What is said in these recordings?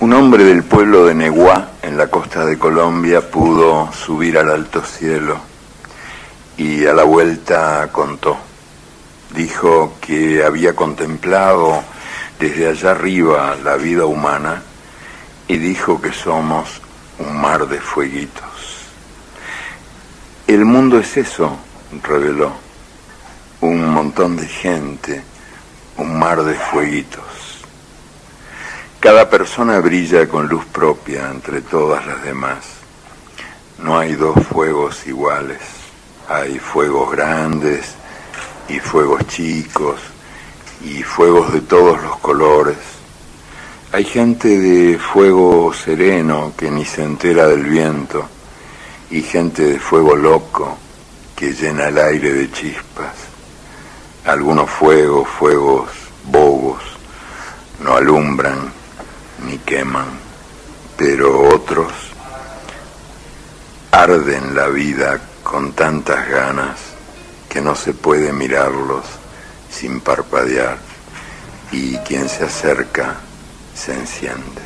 Un hombre del pueblo de Neguá, en la costa de Colombia, pudo subir al alto cielo y a la vuelta contó. Dijo que había contemplado desde allá arriba la vida humana y dijo que somos un mar de fueguitos. El mundo es eso, reveló, un montón de gente, un mar de fueguitos. Cada persona brilla con luz propia entre todas las demás. No hay dos fuegos iguales. Hay fuegos grandes y fuegos chicos y fuegos de todos los colores. Hay gente de fuego sereno que ni se entera del viento y gente de fuego loco que llena el aire de chispas. Algunos fuegos bobos, no alumbran ni queman, pero otros arden la vida con tantas ganas que no se puede mirarlos sin parpadear, y quien se acerca se enciende.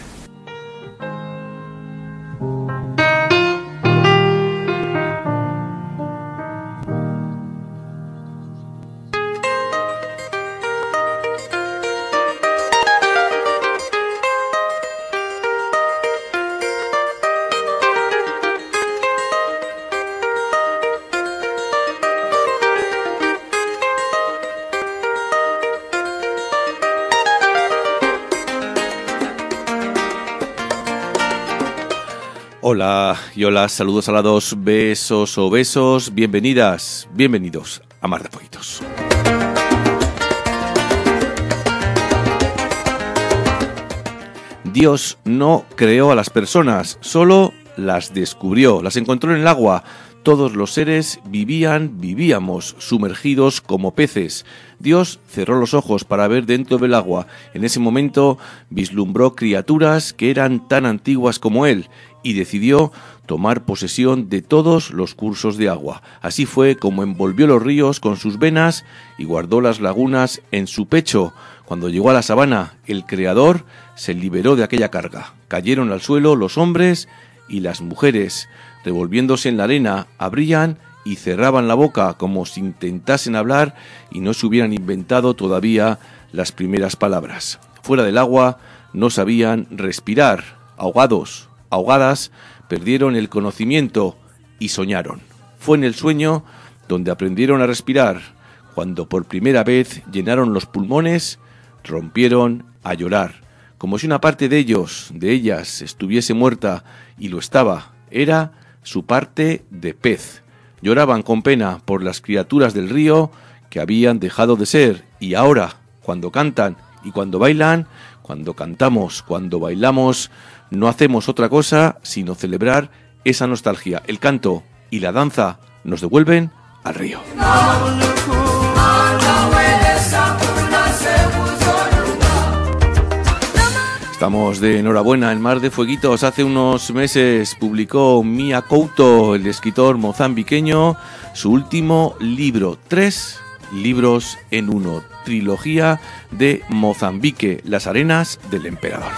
Hola y hola, saludos a la dos, besos o besos, bienvenidas, bienvenidos a Mar de Fueguitos. Dios no creó a las personas, solo las descubrió, las encontró en el agua. Todos los seres vivíamos sumergidos como peces. Dios cerró los ojos para ver dentro del agua. En ese momento vislumbró criaturas que eran tan antiguas como él y decidió tomar posesión de todos los cursos de agua. Así fue como envolvió los ríos con sus venas y guardó las lagunas en su pecho. Cuando llegó a la sabana, el Creador se liberó de aquella carga. Cayeron al suelo los hombres y las mujeres. Revolviéndose en la arena, abrían y cerraban la boca como si intentasen hablar y no se hubieran inventado todavía las primeras palabras. Fuera del agua no sabían respirar, ahogadas, perdieron el conocimiento y soñaron. Fue en el sueño donde aprendieron a respirar. Cuando por primera vez llenaron los pulmones, rompieron a llorar, como si una parte de ellos, de ellas, estuviese muerta, y lo estaba. Era su parte de pez. Lloraban con pena por las criaturas del río que habían dejado de ser, y ahora, cuando cantan y cuando bailan, cuando cantamos, cuando bailamos, no hacemos otra cosa sino celebrar esa nostalgia. El canto y la danza nos devuelven al río. Estamos de enhorabuena en Mar de Fueguitos. Hace unos meses publicó Mia Couto, el escritor mozambiqueño, su último libro, 3 libros en uno, trilogía de Mozambique, Las arenas del emperador.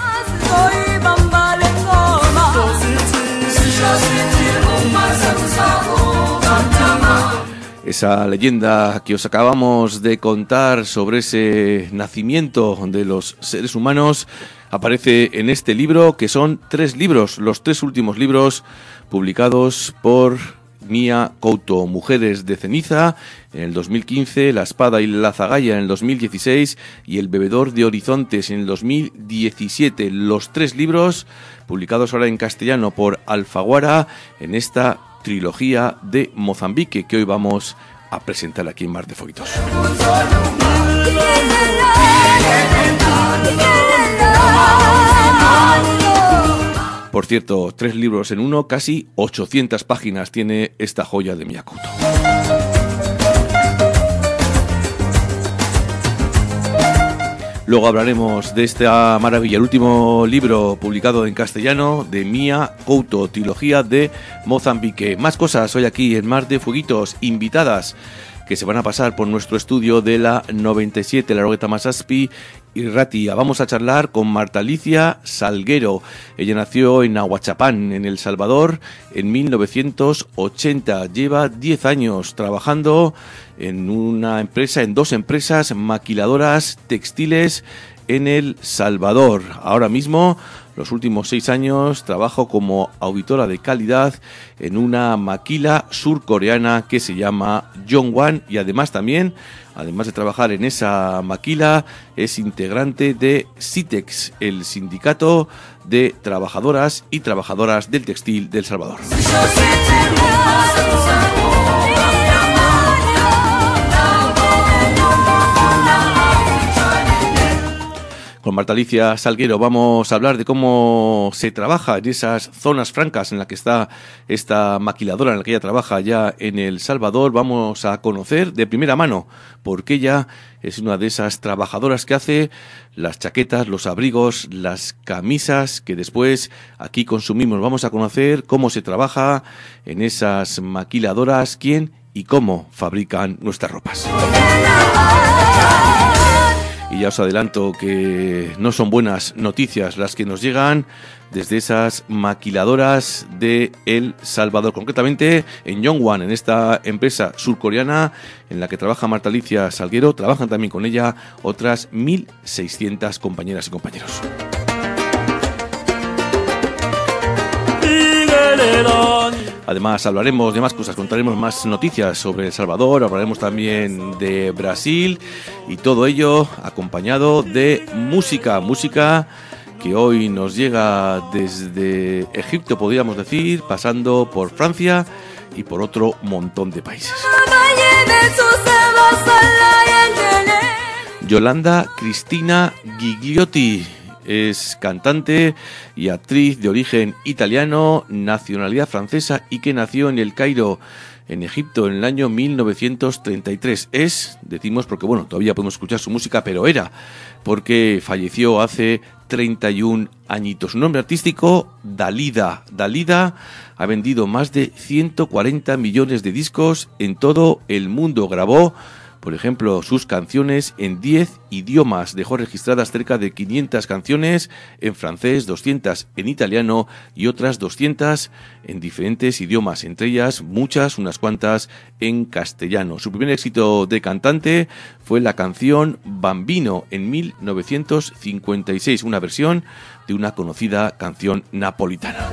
Esa leyenda que os acabamos de contar sobre ese nacimiento de los seres humanos aparece en este libro, que son 3 libros, los 3 últimos libros publicados por Mia Couto. Mujeres de ceniza en el 2015, La espada y la zagalla en el 2016 y El bebedor de horizontes en el 2017. Los 3 libros publicados ahora en castellano por Alfaguara en esta trilogía de Mozambique que hoy vamos a presentar aquí en Mar de Fueguitos. Por cierto, 3 libros en uno, casi 800 páginas tiene esta joya de Mia Couto. Luego hablaremos de esta maravilla, el último libro publicado en castellano de Mia Couto, trilogía de Mozambique. Más cosas hoy aquí en Mar de Fueguitos, invitadas que se van a pasar por nuestro estudio de la 97, la Roqueta Masaspi, Irratia. Vamos a charlar con Marta Alicia Salguero. Ella nació en Ahuachapán, en El Salvador, en 1980. Lleva 10 años trabajando en dos empresas maquiladoras textiles en El Salvador. Ahora mismo, los últimos 6 años, trabajo como auditora de calidad en una maquila surcoreana que se llama Yongwan, y además de trabajar en esa maquila, es integrante de SITEX, el Sindicato de Trabajadoras y Trabajadoras del Textil de El Salvador. Con Marta Alicia Salguero vamos a hablar de cómo se trabaja en esas zonas francas en las que está esta maquiladora en la que ella trabaja ya en El Salvador. Vamos a conocer de primera mano porque ella es una de esas trabajadoras que hace las chaquetas, los abrigos, las camisas que después aquí consumimos. Vamos a conocer cómo se trabaja en esas maquiladoras, quién y cómo fabrican nuestras ropas. Y ya os adelanto que no son buenas noticias las que nos llegan desde esas maquiladoras de El Salvador, concretamente en Yongwan, en esta empresa surcoreana en la que trabaja Marta Alicia Salguero. Trabajan también con ella otras 1.600 compañeras y compañeros. Además hablaremos de más cosas, contaremos más noticias sobre El Salvador, hablaremos también de Brasil y todo ello acompañado de música que hoy nos llega desde Egipto, podríamos decir, pasando por Francia y por otro montón de países. Yolanda Cristina Gigliotti es cantante y actriz de origen italiano, nacionalidad francesa y que nació en El Cairo, en Egipto, en el año 1933. Decimos porque todavía podemos escuchar su música, pero era porque falleció hace 31 añitos. Su nombre artístico, Dalida. Dalida ha vendido más de 140 millones de discos en todo el mundo. Grabó, por ejemplo, sus canciones en 10 idiomas. Dejó registradas cerca de 500 canciones en francés, 200 en italiano y otras 200 en diferentes idiomas, entre ellas unas cuantas en castellano. Su primer éxito de cantante fue la canción Bambino en 1956, una versión de una conocida canción napolitana.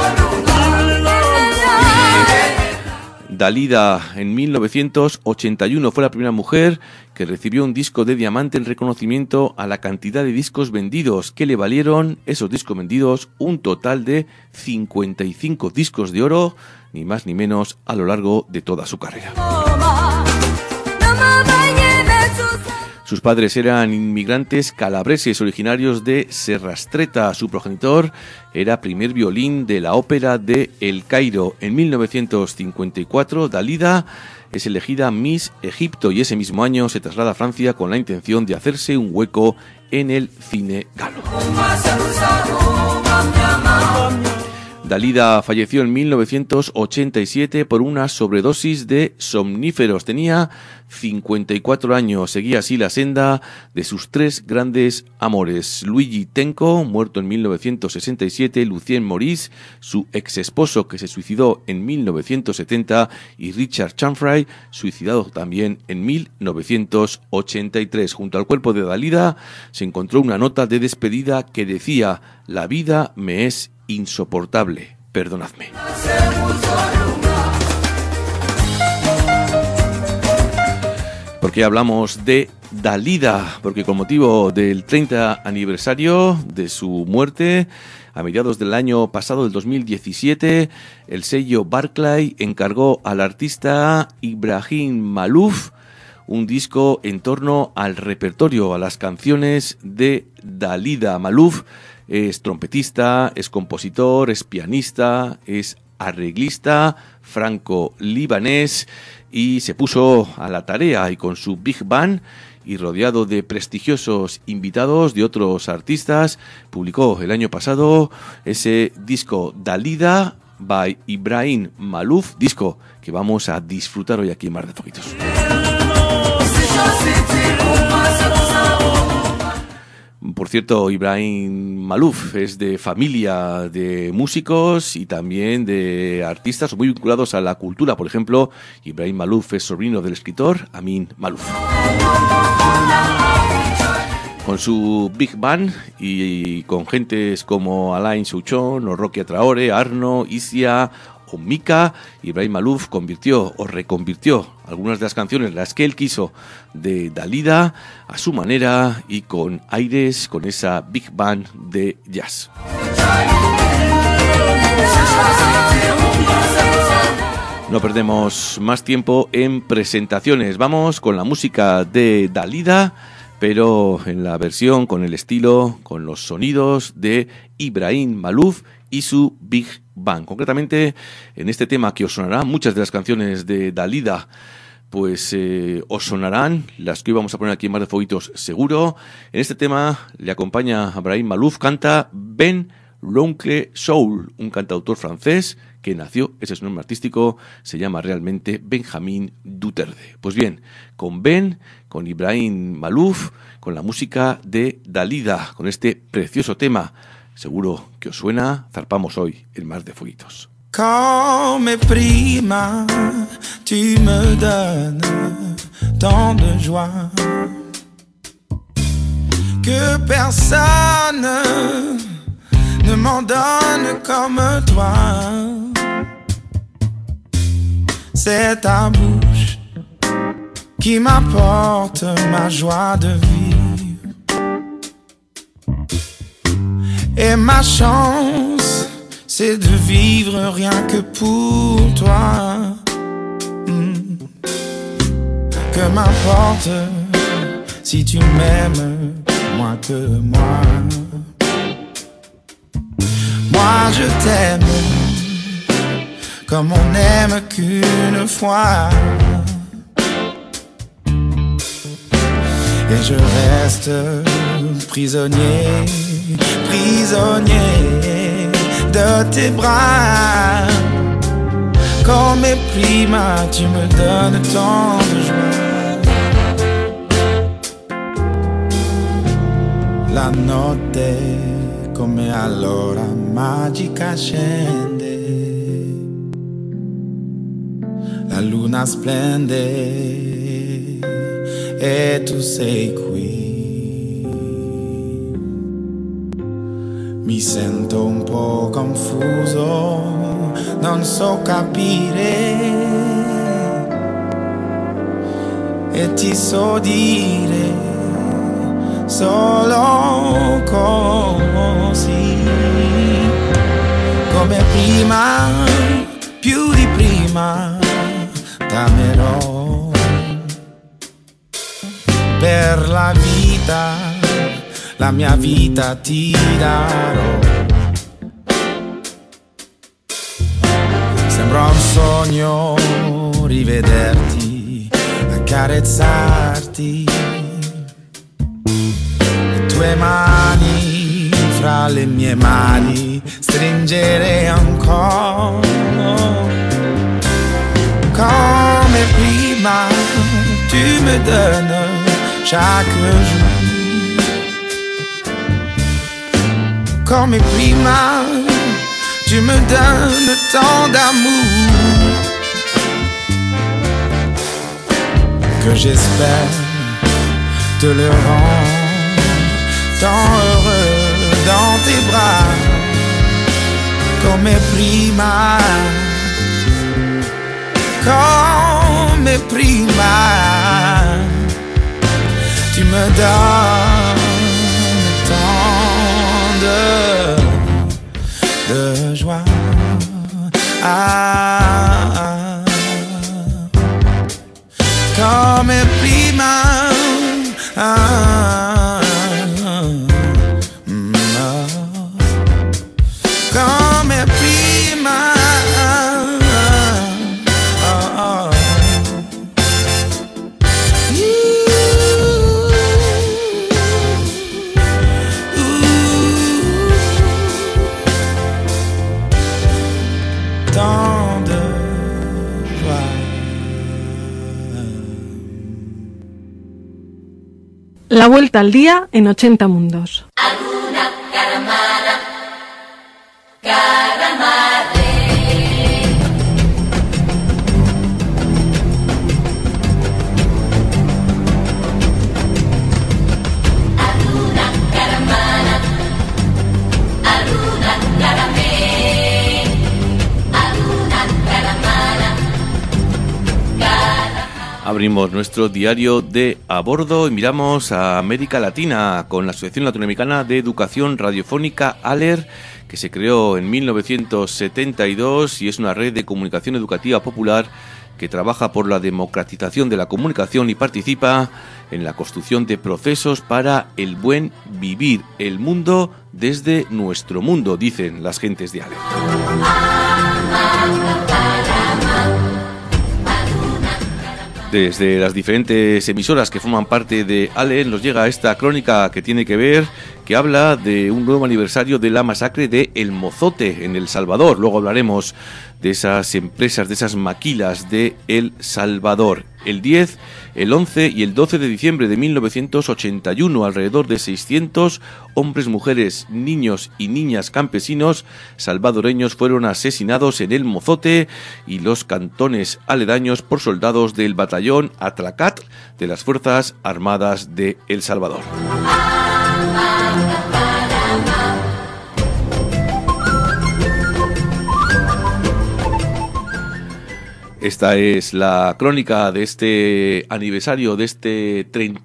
Dalida en 1981 fue la primera mujer que recibió un disco de diamante en reconocimiento a la cantidad de discos vendidos, que le valieron esos discos vendidos un total de 55 discos de oro, ni más ni menos, a lo largo de toda su carrera. Sus padres eran inmigrantes calabreses originarios de Serrastreta. Su progenitor era primer violín de la ópera de El Cairo. En 1954, Dalida es elegida Miss Egipto y ese mismo año se traslada a Francia con la intención de hacerse un hueco en el cine galo. Dalida falleció en 1987 por una sobredosis de somníferos. Tenía 54 años. Seguía así la senda de sus 3 grandes amores. Luigi Tenco, muerto en 1967, Lucien Maurice, su ex esposo que se suicidó en 1970, y Richard Chanfray, suicidado también en 1983. Junto al cuerpo de Dalida se encontró una nota de despedida que decía: «La vida me es insoportable, perdonadme». ¿Por qué hablamos de Dalida? Porque con motivo del 30 aniversario de su muerte, a mediados del año pasado, del 2017, el sello Barclay encargó al artista Ibrahim Malouf un disco en torno al repertorio, a las canciones de Dalida. Malouf es trompetista, es compositor, es pianista, es arreglista franco-libanés y se puso a la tarea, y con su Big Band y rodeado de prestigiosos invitados de otros artistas, publicó el año pasado ese disco Dalida by Ibrahim Malouf, disco que vamos a disfrutar hoy aquí en Mar de Foquitos. Por cierto, Ibrahim Malouf es de familia de músicos y también de artistas muy vinculados a la cultura. Por ejemplo, Ibrahim Malouf es sobrino del escritor Amin Malouf. Con su Big Band y con gentes como Alain Souchon o Rocky Traoré, Arno, Isia o Mika, Ibrahim Malouf convirtió o reconvirtió algunas de las canciones, las que él quiso, de Dalida a su manera y con aires, con esa Big Band de jazz. No perdemos más tiempo en presentaciones. Vamos con la música de Dalida, pero en la versión, con el estilo, con los sonidos de Ibrahim Malouf y su Big Band. Concretamente, en este tema que os sonará, muchas de las canciones de Dalida, pues os sonarán, las que íbamos a poner aquí en Mar de Fueguitos seguro. En este tema le acompaña Ibrahim Malouf, canta Ben L'Oncle Soul, un cantautor francés que nació, ese es su nombre artístico, se llama realmente Benjamin Duterte. Pues bien, con Ben, con Ibrahim Malouf, con la música de Dalida, con este precioso tema, seguro que os suena, zarpamos hoy en Mar de Fueguitos. Comme prima, tu me donnes tant de joie que personne ne m'en donne comme toi. C'est ta bouche qui m'apporte ma joie de vivre et ma chance, c'est de vivre rien que pour toi. Que m'importe si tu m'aimes moins que moi. Moi je t'aime comme on n'aime qu'une fois. Et je reste prisonnier, prisonnier de tes bras. Comme prima, tu me donnes tant de joie. La notte come allora magica scende, la luna splende e tu sei qui. Mi sento un po' confuso, non so capire e ti so dire solo così. Come prima, più di prima, t'amerò per la vita, la mia vita ti darò. Sembra un sogno rivederti, accarezzarti, le tue mani fra le mie mani, stringere ancora. Come prima, tu me donnes chaque jour. Come prima, tu me donnes tant d'amour que j'espère te le rendre tant heureux dans tes bras. Come prima, come prima, tu me donnes tant de joie. Ah, come prima, come prima. Tant La vuelta al día en 80 mundos. Abrimos nuestro diario de a bordo y miramos a América Latina con la Asociación Latinoamericana de Educación Radiofónica ALER, que se creó en 1972 y es una red de comunicación educativa popular que trabaja por la democratización de la comunicación y participa en la construcción de procesos para el buen vivir, el mundo desde nuestro mundo, dicen las gentes de ALER. Desde las diferentes emisoras que forman parte de ALER nos llega esta crónica que habla de un nuevo aniversario de la masacre de El Mozote en El Salvador. Luego hablaremos de esas empresas, de esas maquilas de El Salvador. El 10, el 11 y el 12 de diciembre de 1981, alrededor de 600 hombres, mujeres, niños y niñas campesinos salvadoreños fueron asesinados en El Mozote y los cantones aledaños por soldados del batallón Atlacat de las Fuerzas Armadas de El Salvador. Esta es la crónica de este aniversario, de este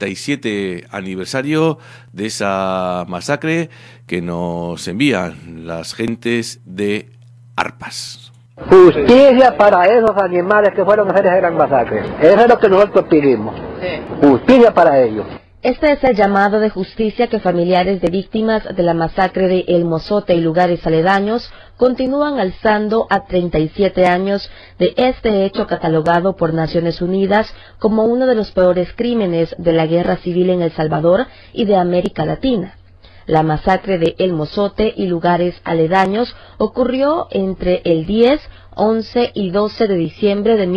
37 aniversario de esa masacre que nos envían las gentes de Arpas. Justicia para esos animales que fueron a hacer esa gran masacre. Eso es lo que nosotros pedimos. Justicia para ellos. Este es el llamado de justicia que familiares de víctimas de la masacre de El Mozote y lugares aledaños continúan alzando a 37 años de este hecho catalogado por Naciones Unidas como uno de los peores crímenes de la guerra civil en El Salvador y de América Latina. La masacre de El Mozote y lugares aledaños ocurrió entre el 10, 11 y 12 de diciembre de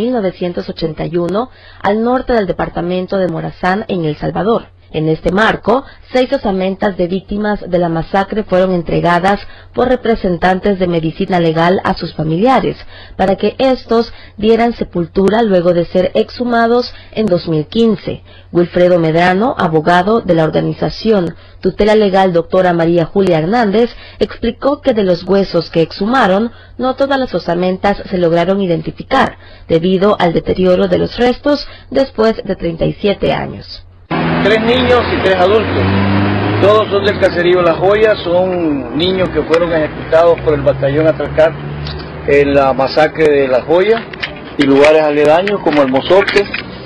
1981 al norte del departamento de Morazán en El Salvador. En este marco, 6 osamentas de víctimas de la masacre fueron entregadas por representantes de medicina legal a sus familiares, para que estos dieran sepultura luego de ser exhumados en 2015. Wilfredo Medrano, abogado de la organización Tutela Legal Doctora María Julia Hernández, explicó que de los huesos que exhumaron, no todas las osamentas se lograron identificar, debido al deterioro de los restos después de 37 años. 3 niños y 3 adultos. Todos son del caserío La Joya, son niños que fueron ejecutados por el batallón Atlacat en la masacre de La Joya y lugares aledaños como El Mozote.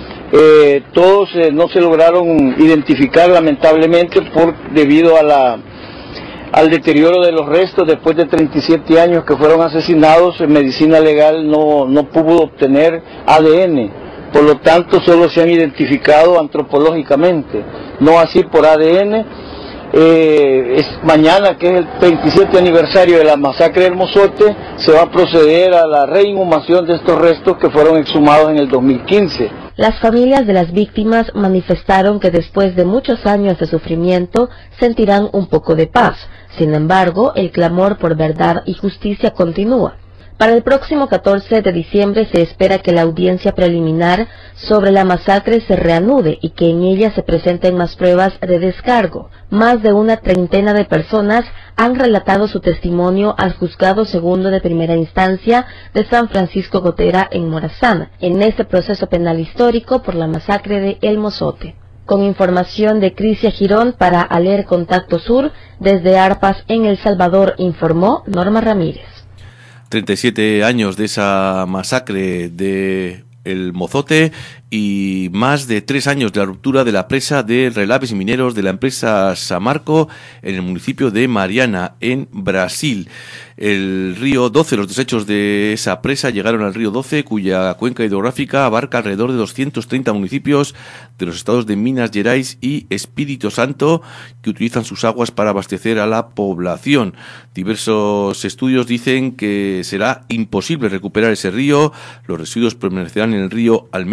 Todos no se lograron identificar lamentablemente debido a al deterioro de los restos después de 37 años que fueron asesinados. En medicina legal no pudo obtener ADN. Por lo tanto, solo se han identificado antropológicamente, no así por ADN. Mañana, que es el 37 aniversario de la masacre del Mozote, se va a proceder a la reinhumación de estos restos que fueron exhumados en el 2015. Las familias de las víctimas manifestaron que después de muchos años de sufrimiento sentirán un poco de paz. Sin embargo, el clamor por verdad y justicia continúa. Para el próximo 14 de diciembre se espera que la audiencia preliminar sobre la masacre se reanude y que en ella se presenten más pruebas de descargo. Más de una treintena de personas han relatado su testimonio al Juzgado Segundo de Primera Instancia de San Francisco Gotera en Morazán, en este proceso penal histórico por la masacre de El Mozote. Con información de Crisia Girón para ALER Contacto Sur, desde Arpas en El Salvador, informó Norma Ramírez. 37 años de esa masacre de El Mozote y más de 3 años de la ruptura de la presa de relaves mineros de la empresa Samarco en el municipio de Mariana, en Brasil. El río 12, los desechos de esa presa llegaron al río 12, cuya cuenca hidrográfica abarca alrededor de 230 municipios de los estados de Minas Gerais y Espíritu Santo, que utilizan sus aguas para abastecer a la población. Diversos estudios dicen que será imposible recuperar ese río. Los residuos permanecerán en el río al menos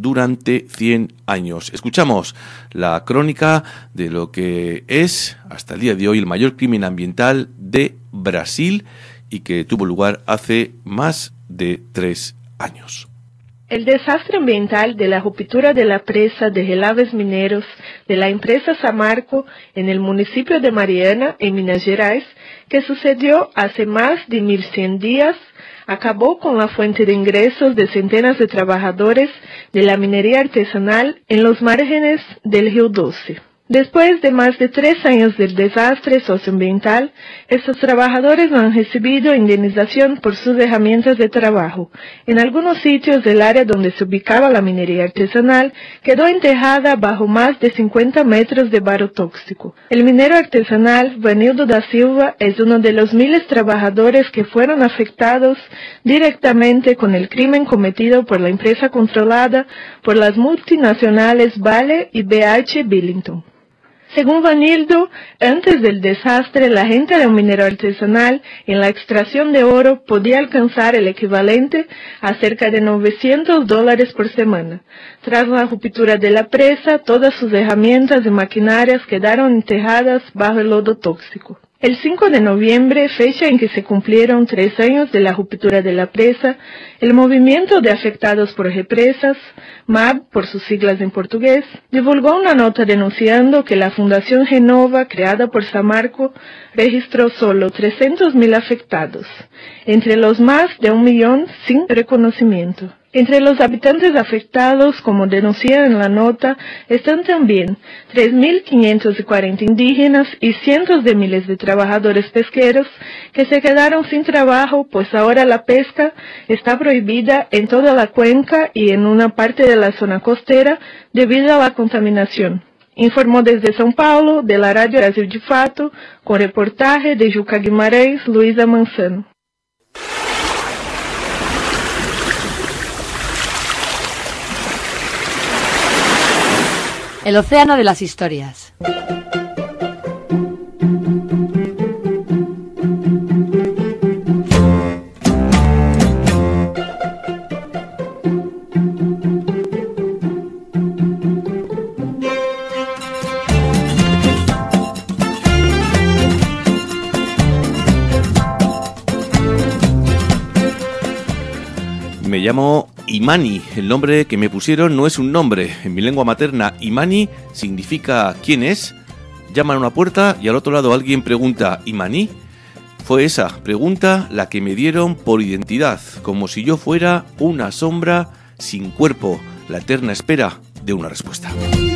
durante 100 años. Escuchamos la crónica de lo que es, hasta el día de hoy, el mayor crimen ambiental de Brasil y que tuvo lugar hace más de 3 años. El desastre ambiental de la ruptura de la presa de relaves mineros de la empresa Samarco en el municipio de Mariana, en Minas Gerais, que sucedió hace más de 1100 días, acabó con la fuente de ingresos de centenas de trabajadores de la minería artesanal en los márgenes del Río Doce. Después de más de 3 años del desastre socioambiental, estos trabajadores no han recibido indemnización por sus herramientas de trabajo. En algunos sitios del área donde se ubicaba la minería artesanal quedó enterrada bajo más de 50 metros de barro tóxico. El minero artesanal Vanildo da Silva es uno de los miles de trabajadores que fueron afectados directamente con el crimen cometido por la empresa controlada por las multinacionales Vale y BH Billington. Según Vanildo, antes del desastre, la renta de un minero artesanal en la extracción de oro podía alcanzar el equivalente a cerca de $900 por semana. Tras la ruptura de la presa, todas sus herramientas y maquinarias quedaron enterradas bajo el lodo tóxico. El 5 de noviembre, fecha en que se cumplieron 3 años de la ruptura de la presa, el Movimiento de Afectados por Represas, MAB por sus siglas en portugués, divulgó una nota denunciando que la Fundación Renova, creada por Samarco, registró solo 300.000 afectados, entre los más de 1 millón sin reconocimiento. Entre los habitantes afectados, como denuncian en la nota, están también 3.540 indígenas y cientos de miles de trabajadores pesqueros que se quedaron sin trabajo, pues ahora la pesca está prohibida en toda la cuenca y en una parte de la zona costera debido a la contaminación. Informó desde São Paulo, de la Radio Brasil de Fato, con reportaje de Juca Guimarães, Luisa Manzano. El océano de las historias. Me llamo Imani. El nombre que me pusieron no es un nombre. En mi lengua materna, Imani significa ¿quién es? Llaman a una puerta y al otro lado alguien pregunta ¿Imani? Fue esa pregunta la que me dieron por identidad, como si yo fuera una sombra sin cuerpo, la eterna espera de una respuesta.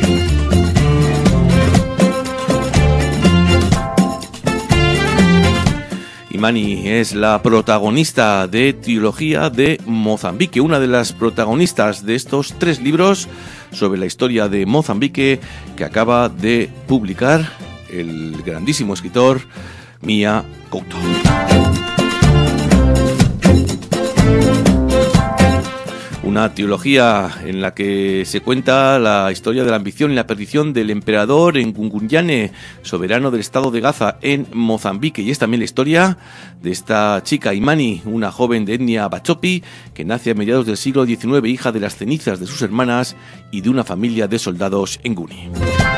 Imani es la protagonista de Trilogía de Mozambique, una de las protagonistas de estos 3 libros sobre la historia de Mozambique que acaba de publicar el grandísimo escritor Mia Couto. Una trilogía en la que se cuenta la historia de la ambición y la perdición del emperador Ngunguyane, soberano del estado de Gaza en Mozambique. Y es también la historia de esta chica Imani, una joven de etnia Bachopi, que nace a mediados del siglo XIX, hija de las cenizas de sus hermanas y de una familia de soldados Nguni.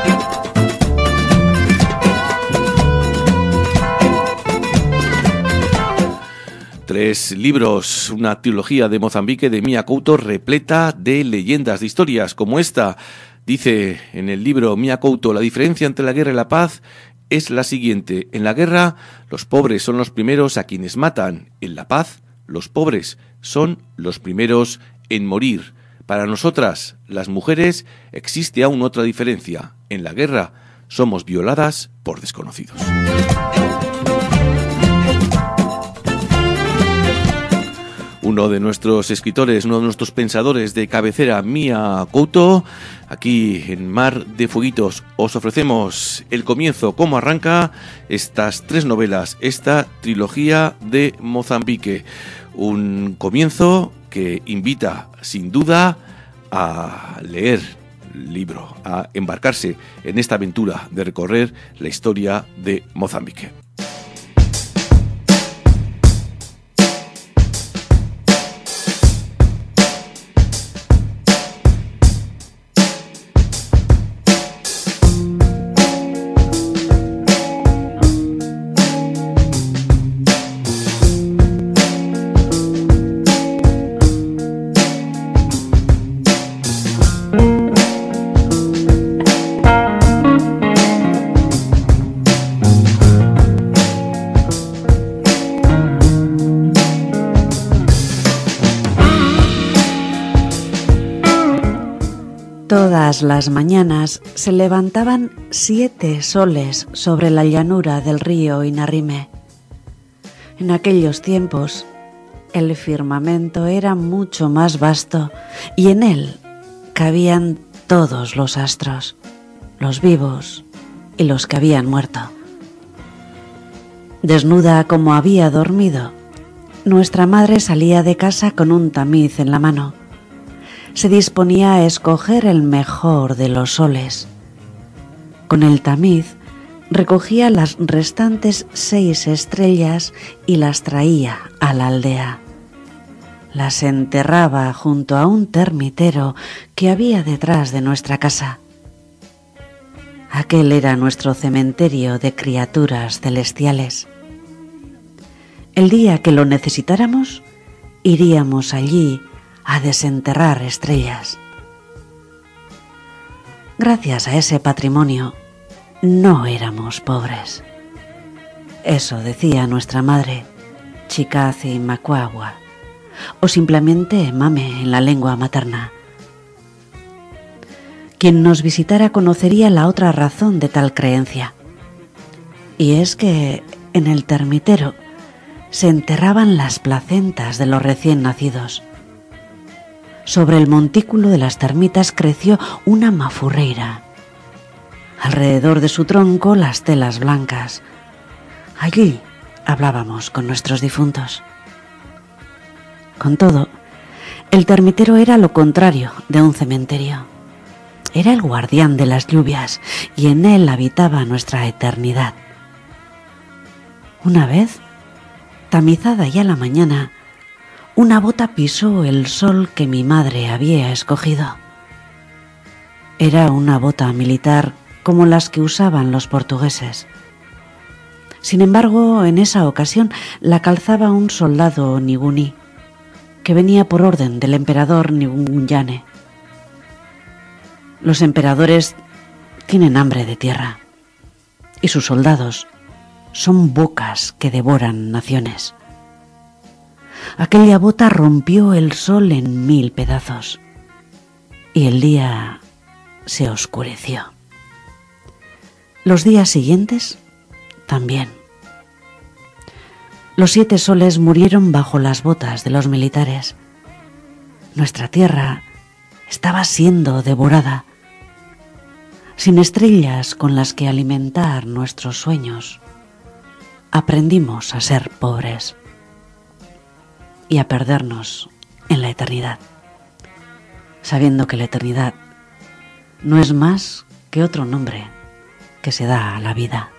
Tres libros, una trilogía de Mozambique de Mia Couto repleta de leyendas, de historias como esta. Dice en el libro Mia Couto, la diferencia entre la guerra y la paz es la siguiente. En la guerra, los pobres son los primeros a quienes matan. En la paz, los pobres son los primeros en morir. Para nosotras, las mujeres, existe aún otra diferencia. En la guerra, somos violadas por desconocidos. Uno de nuestros escritores, uno de nuestros pensadores de cabecera, Mia Couto, aquí en Mar de Fueguitos os ofrecemos el comienzo, cómo arranca estas 3 novelas, esta trilogía de Mozambique. Un comienzo que invita, sin duda, a leer el libro, a embarcarse en esta aventura de recorrer la historia de Mozambique. Todas las mañanas se levantaban 7 soles sobre la llanura del río Inarime. En aquellos tiempos, el firmamento era mucho más vasto y en él cabían todos los astros, los vivos y los que habían muerto. Desnuda como había dormido, nuestra madre salía de casa con un tamiz en la mano. Se disponía a escoger el mejor de los soles. Con el tamiz recogía las restantes 6 estrellas y las traía a la aldea. Las enterraba junto a un termitero que había detrás de nuestra casa. Aquel era nuestro cementerio de criaturas celestiales. El día que lo necesitáramos, iríamos allí a desenterrar estrellas. Gracias a ese patrimonio, no éramos pobres. Eso decía nuestra madre, Chikazi Macuagua, o simplemente mame en la lengua materna. Quien nos visitara conocería la otra razón de tal creencia, y es que en el termitero se enterraban las placentas de los recién nacidos. Sobre el montículo de las termitas creció una mafurreira. Alrededor de su tronco las telas blancas. Allí hablábamos con nuestros difuntos. Con todo, el termitero era lo contrario de un cementerio. Era el guardián de las lluvias y en él habitaba nuestra eternidad. Una vez, tamizada ya la mañana, una bota pisó el sol que mi madre había escogido. Era una bota militar como las que usaban los portugueses. Sin embargo, en esa ocasión la calzaba un soldado niguní, que venía por orden del emperador Nigunyane. Los emperadores tienen hambre de tierra, y sus soldados son bocas que devoran naciones. Aquella bota rompió el sol en 1000 pedazos, y el día se oscureció. Los días siguientes también. Los 7 soles murieron bajo las botas de los militares. Nuestra tierra estaba siendo devorada. Sin estrellas con las que alimentar nuestros sueños, aprendimos a ser pobres y a perdernos en la eternidad, sabiendo que la eternidad no es más que otro nombre que se da a la vida.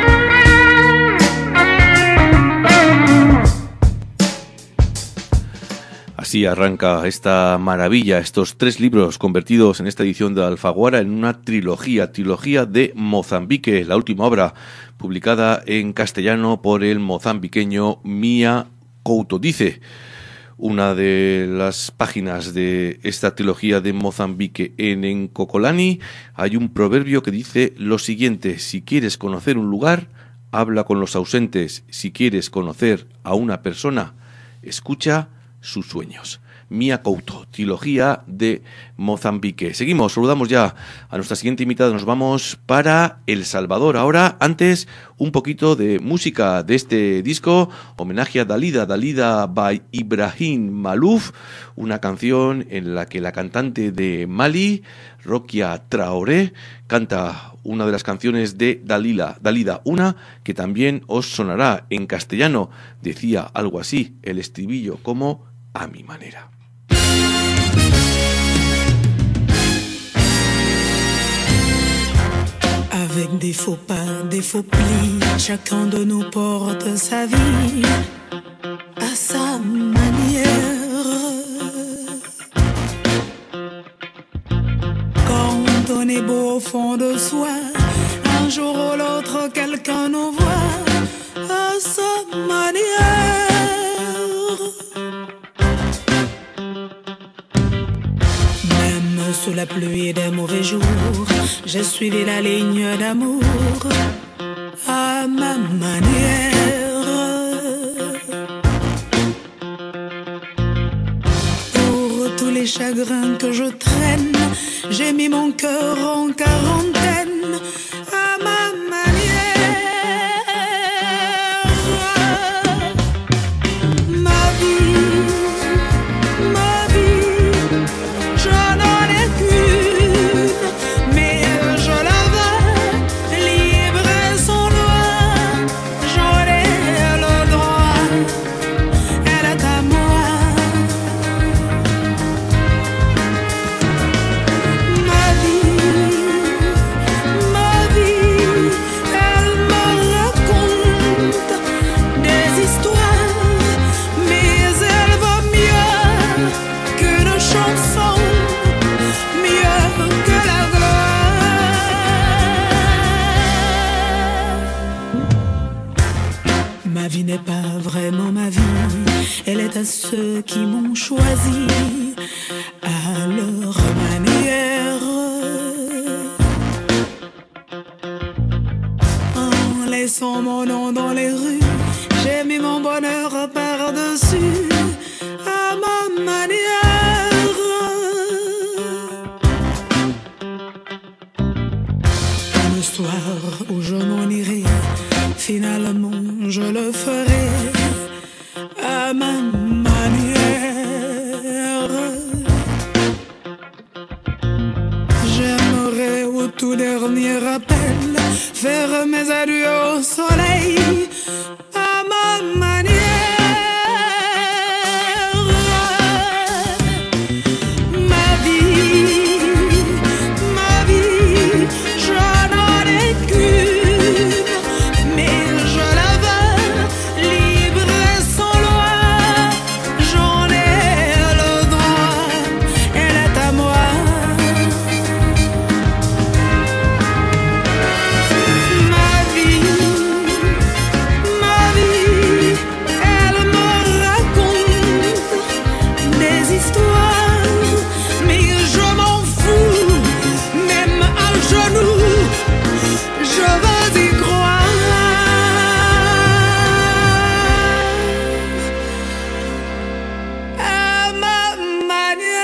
Así arranca esta maravilla, estos 3 libros convertidos en esta edición de Alfaguara en una trilogía de Mozambique, la última obra publicada en castellano por el mozambiqueño Mia Couto. Dice una de las páginas de esta trilogía de Mozambique: en Kokolani hay un proverbio que dice lo siguiente: si quieres conocer un lugar, habla con los ausentes; si quieres conocer a una persona, escucha sus sueños. Mia Couto, trilogía de Mozambique. Seguimos, saludamos ya a nuestra siguiente invitada. Nos vamos para El Salvador. Ahora, antes, un poquito de música de este disco, homenaje a Dalida by Ibrahim Malouf, una canción en la que la cantante de Mali, Rokia Traoré, canta una de las canciones de Dalida, una que también os sonará en castellano. Decía algo así, el estribillo, como a mi manera. Avec des faux pas, des faux plis, chacun de nous porte sa vie à sa manière. Quand on est beau au fond de soi, un jour ou l'autre quelqu'un nous voit à sa manière. Sous la pluie des mauvais jours, j'ai suivi la ligne d'amour à ma manière. Pour tous les chagrins que je traîne. J'ai mis mon cœur en quarantaine à ma manière. Ma vie, je n'en ai qu'une, mais je la veux libre et sans loi. J'en ai le droit, elle est à moi. Ma vie n'est pas vraiment ma vie, elle est à ceux qui m'ont choisi à leur manière. En laissant mon nom dans les rues, j'ai mis mon bonheur par-dessus à ma manière. Le soir où je m'en irai, finalement je le ferai à ma manière. J'aimerais au tout dernier appel faire mes adieux au soleil à ma manière. Ma vie, je n'en ai qu'une, mais je la veux libre et sans loi. J'en ai le droit, elle est à moi. Ma vie, elle me raconte des histoires, mais je m'en fous, même à genoux, je veux y croire. À ma manière.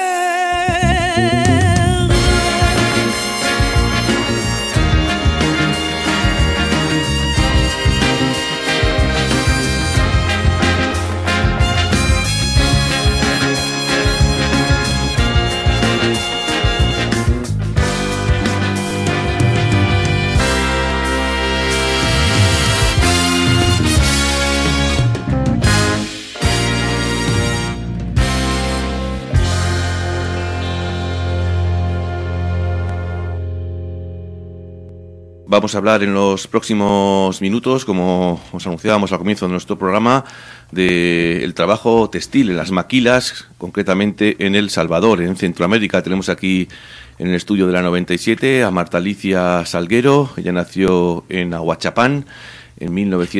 Vamos a hablar en los próximos minutos, como os anunciábamos al comienzo de nuestro programa, del trabajo textil en las maquilas, concretamente en El Salvador, en Centroamérica. Tenemos aquí en el estudio de la 97 a Marta Alicia Salguero. Ella nació en Ahuachapán en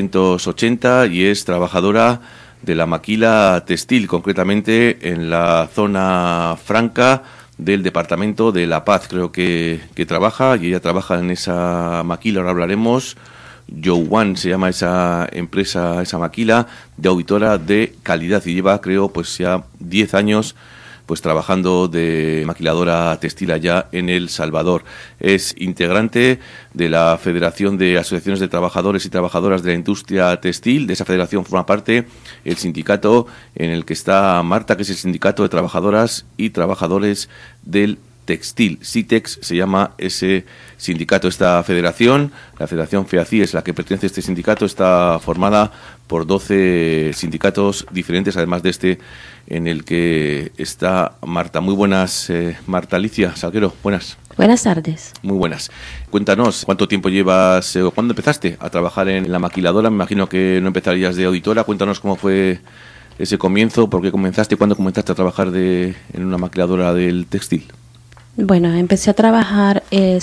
1980 y es trabajadora de la maquila textil, concretamente en la zona franca del departamento de La Paz, creo que trabaja, y ella trabaja en esa maquila, ahora hablaremos. Youwan se llama esa empresa, esa maquila, de auditora de calidad, y lleva, creo, pues ya 10 años pues trabajando de maquiladora textil allá en El Salvador. Es integrante de la Federación de Asociaciones de Trabajadores y Trabajadoras de la Industria Textil. De esa federación forma parte el sindicato en el que está Marta, que es el Sindicato de Trabajadoras y Trabajadores del Textil. SITEX se llama ese sindicato. Esta federación, la Federación FEACI, es la que pertenece a este sindicato, está formada por 12 sindicatos diferentes, además de este en el que está Marta. Muy buenas, Marta Alicia Salguero, buenas. Buenas tardes. Muy buenas. Cuéntanos, ¿cuánto tiempo llevas, cuándo empezaste a trabajar en la maquiladora? Me imagino que no empezarías de auditora. Cuéntanos cómo fue ese comienzo, por qué comenzaste, cuándo comenzaste a trabajar en una maquiladora del textil. Bueno, empecé a trabajar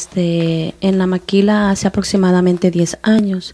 en la maquila hace aproximadamente 10 años.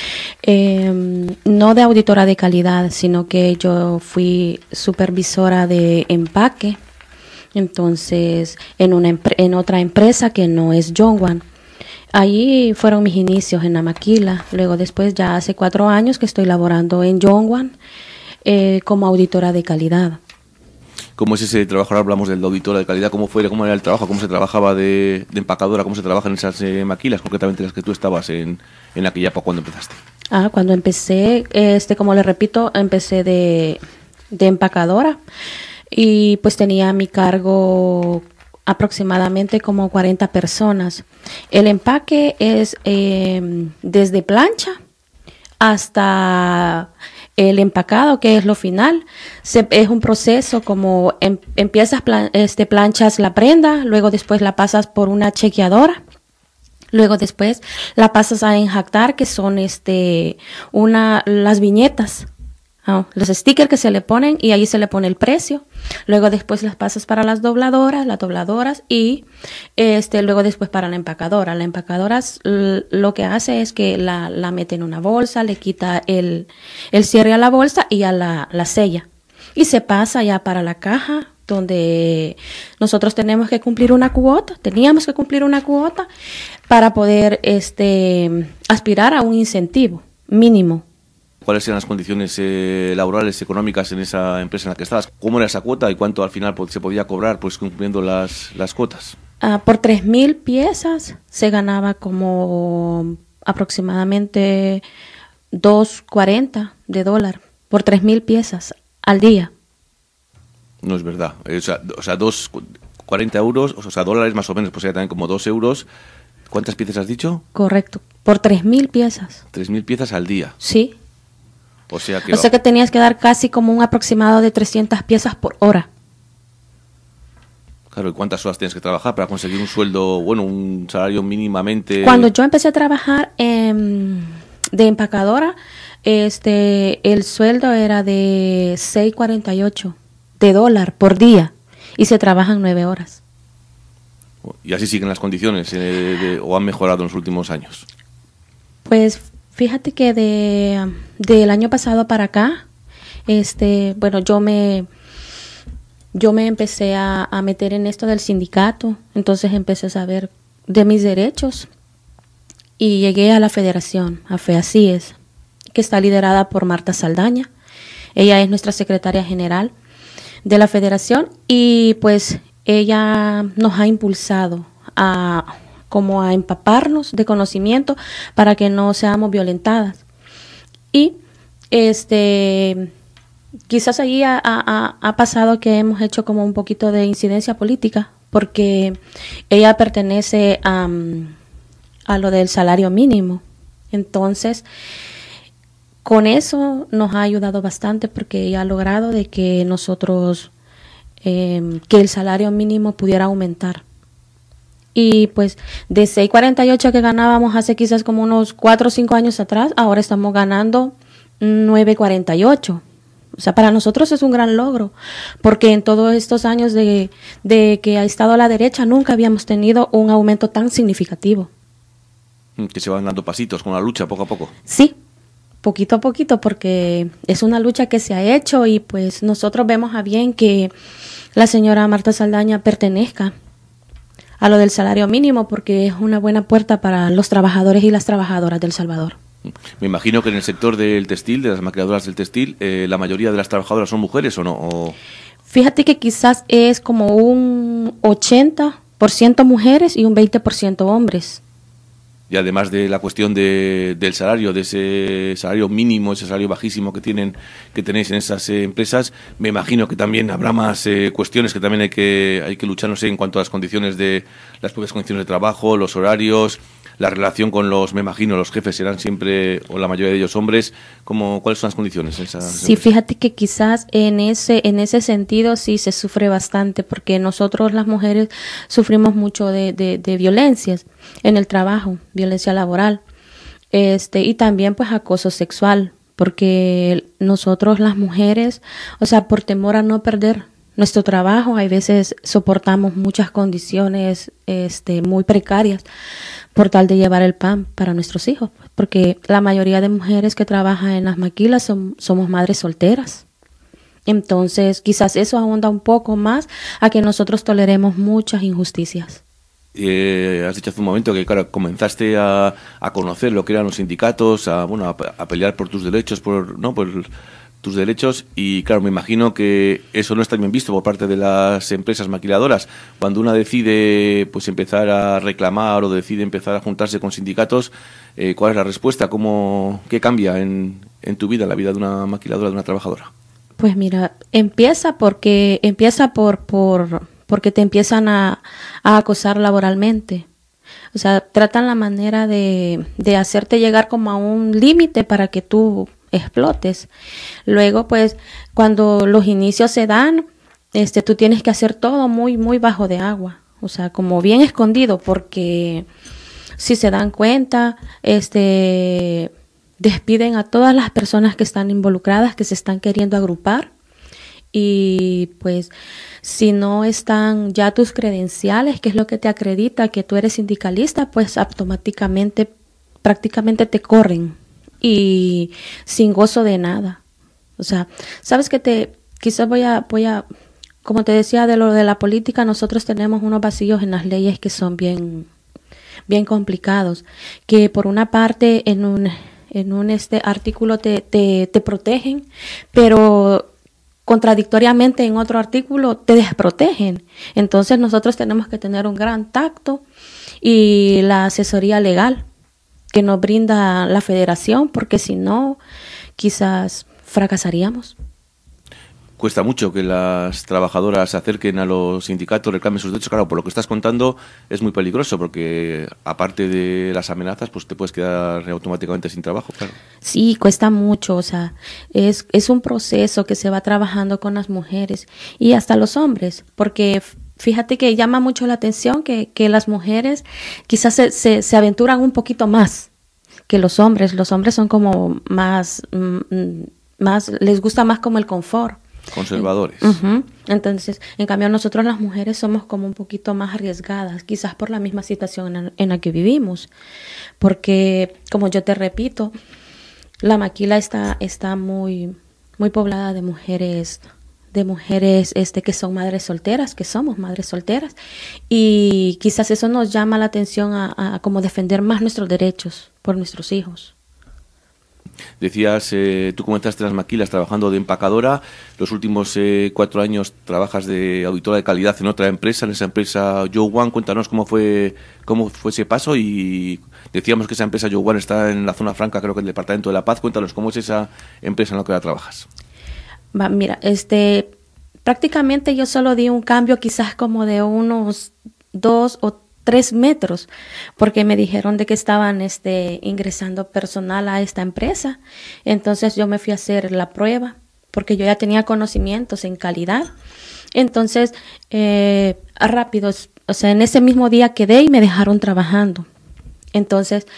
No de auditora de calidad, sino que yo fui supervisora de empaque. Entonces, en otra empresa que no es Youwan. Ahí fueron mis inicios en la maquila. Luego después ya hace 4 años que estoy laborando en Youwan como auditora de calidad. ¿Cómo es ese trabajo? Ahora hablamos del auditor de calidad. ¿Cómo era el trabajo? ¿Cómo se trabajaba de empacadora? ¿Cómo se trabaja en esas maquilas, concretamente las que tú estabas en aquella época cuando empezaste? Cuando empecé, como le repito, empecé de empacadora y pues tenía a mi cargo aproximadamente como 40 personas. El empaque es desde plancha hasta el empacado, que es lo final. Es un proceso como empiezas planchas la prenda, luego después la pasas por una chequeadora, luego después la pasas a enjactar, que son las viñetas, los stickers que se le ponen, y ahí se le pone el precio. Luego después las pasas para las dobladoras y luego después para la empacadora. La empacadora lo que hace es que la mete en una bolsa, le quita el cierre a la bolsa y a la sella, y se pasa ya para la caja, donde nosotros teníamos que cumplir una cuota para poder aspirar a un incentivo mínimo. ¿Cuáles eran las condiciones laborales, económicas en esa empresa en la que estabas? ¿Cómo era esa cuota y cuánto al final se podía cobrar pues cumpliendo las cuotas? Por 3,000 piezas se ganaba como aproximadamente $2.40 por 3,000 piezas al día. No es verdad. O sea, 2,40 euros, o sea, dólares más o menos, pues sería también como 2 euros. ¿Cuántas piezas has dicho? Correcto, por 3,000 piezas. 3,000 piezas al día. Sí. O sea que tenías que dar casi como un aproximado de 300 piezas por hora. Claro, ¿y cuántas horas tienes que trabajar para conseguir un sueldo, un salario mínimamente? Cuando yo empecé a trabajar de empacadora, el sueldo era de $6.48 por día, y se trabajan 9 horas. ¿Y así siguen las condiciones o han mejorado en los últimos años? Pues fíjate que del año pasado para acá, yo me empecé a meter en esto del sindicato, entonces empecé a saber de mis derechos y llegué a la federación, a FEACIES, que está liderada por Marta Saldaña. Ella es nuestra secretaria general de la federación, y pues ella nos ha impulsado a empaparnos de conocimiento para que no seamos violentadas. Y quizás ahí ha pasado que hemos hecho como un poquito de incidencia política, porque ella pertenece a lo del salario mínimo. Entonces, con eso nos ha ayudado bastante, porque ella ha logrado de que nosotros, que el salario mínimo pudiera aumentar. Y pues de 6.48 que ganábamos hace quizás como unos 4 o 5 años atrás, ahora estamos ganando 9.48. O sea, para nosotros es un gran logro, porque en todos estos años de que ha estado la derecha nunca habíamos tenido un aumento tan significativo. Que se van dando pasitos con la lucha poco a poco. Sí, poquito a poquito, porque es una lucha que se ha hecho, y pues nosotros vemos a bien que la señora Marta Saldaña pertenezca a lo del salario mínimo, porque es una buena puerta para los trabajadores y las trabajadoras de El Salvador. Me imagino que en el sector del textil, de las maquiladoras del textil, la mayoría de las trabajadoras son mujeres, ¿o no? Fíjate que quizás es como un 80% mujeres y un 20% hombres. Y además de la cuestión del salario, de ese salario mínimo, ese salario bajísimo que tenéis en esas empresas, me imagino que también habrá más cuestiones que también hay que luchar, no sé, en cuanto a las condiciones las propias condiciones de trabajo, los horarios, la relación con los jefes serán siempre, o la mayoría de ellos, hombres. ¿Cuáles son las condiciones? Sí, fíjate que quizás en ese sentido sí se sufre bastante, porque nosotros las mujeres sufrimos mucho de violencias en el trabajo, violencia laboral, y también pues acoso sexual, porque nosotros las mujeres, o sea, por temor a no perder nuestro trabajo, hay veces soportamos muchas condiciones muy precarias por tal de llevar el pan para nuestros hijos, porque la mayoría de mujeres que trabajan en las maquilas somos madres solteras. Entonces, quizás eso ahonda un poco más a que nosotros toleremos muchas injusticias. Has dicho hace un momento que, claro, comenzaste a conocer lo que eran los sindicatos, a pelear por tus derechos, por tus derechos y claro, me imagino que eso no está bien visto por parte de las empresas maquiladoras. Cuando una decide pues empezar a reclamar o decide empezar a juntarse con sindicatos, ¿cuál es la respuesta? ¿Qué cambia en tu vida, en la vida de una maquiladora, de una trabajadora? Pues mira, empieza porque te empiezan a acosar laboralmente. O sea, tratan la manera de hacerte llegar como a un límite para que tú explotes. Luego, pues, cuando los inicios se dan, tú tienes que hacer todo muy, muy bajo de agua. O sea, como bien escondido, porque si se dan cuenta, despiden a todas las personas que están involucradas, que se están queriendo agrupar. Y pues si no están ya tus credenciales, que es lo que te acredita que tú eres sindicalista, pues automáticamente prácticamente te corren y sin gozo de nada. O sea, sabes que quizás voy a como te decía de lo de la política, nosotros tenemos unos vacíos en las leyes que son bien complicados, que por una parte en un artículo te protegen, pero contradictoriamente en otro artículo te desprotegen. Entonces nosotros tenemos que tener un gran tacto y la asesoría legal que nos brinda la federación, porque si no, quizás fracasaríamos. Cuesta mucho que las trabajadoras se acerquen a los sindicatos, reclamen sus derechos. Claro, por lo que estás contando es muy peligroso porque aparte de las amenazas, pues te puedes quedar automáticamente sin trabajo, claro. Sí, cuesta mucho, o sea, es un proceso que se va trabajando con las mujeres y hasta los hombres, porque fíjate que llama mucho la atención que las mujeres quizás se aventuran un poquito más que los hombres. Los hombres son como más les gusta más como el confort. Conservadores. Uh-huh. Entonces, en cambio nosotros las mujeres somos como un poquito más arriesgadas, quizás por la misma situación en la que vivimos, porque como yo te repito, la maquila está muy muy poblada de mujeres que son madres solteras, que somos madres solteras, y quizás eso nos llama la atención a como defender más nuestros derechos por nuestros hijos. Decías, tú comentaste las maquilas trabajando de empacadora, los últimos 4 años trabajas de auditora de calidad en otra empresa, en esa empresa Jowan. Cuéntanos cómo fue ese paso, y decíamos que esa empresa Jowan está en la zona franca, creo que en el departamento de La Paz. Cuéntanos cómo es esa empresa en la que ahora trabajas. Mira, prácticamente yo solo di un cambio quizás como de unos 2 o 3 metros, porque me dijeron de que estaban ingresando personal a esta empresa. Entonces yo me fui a hacer la prueba, porque yo ya tenía conocimientos en calidad. Entonces, rápido, o sea, en ese mismo día quedé y me dejaron trabajando. Entonces,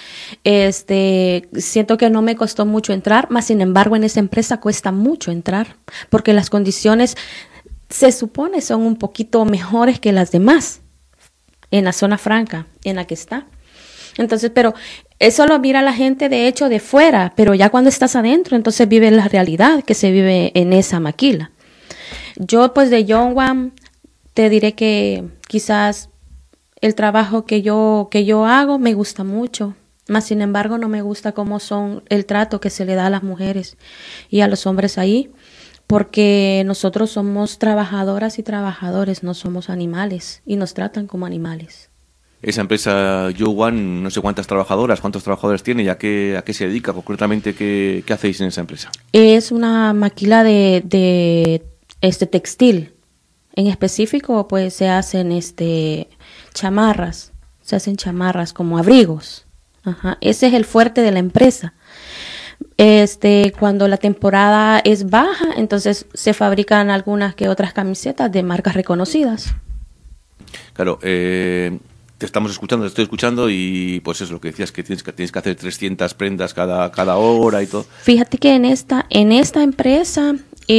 siento que no me costó mucho entrar, mas sin embargo en esa empresa cuesta mucho entrar, porque las condiciones se supone son un poquito mejores que las demás en la zona franca en la que está. Entonces, pero eso lo mira la gente de hecho de fuera, pero ya cuando estás adentro, entonces vives la realidad que se vive en esa maquila. Yo pues de Jowan te diré que quizás el trabajo que yo hago me gusta mucho, mas sin embargo no me gusta cómo son el trato que se le da a las mujeres y a los hombres ahí, porque nosotros somos trabajadoras y trabajadores, no somos animales, y nos tratan como animales. Esa empresa Jowan, no sé cuántos trabajadores tiene y a qué se dedica concretamente, qué hacéis en esa empresa. Es una maquila de textil. En específico, pues se hacen chamarras, como abrigos. Ajá. Ese es el fuerte de la empresa. Cuando la temporada es baja, entonces se fabrican algunas que otras camisetas de marcas reconocidas. Claro, te estoy escuchando y pues es lo que decías, que tienes que hacer 300 prendas cada hora y todo. Fíjate que en esta empresa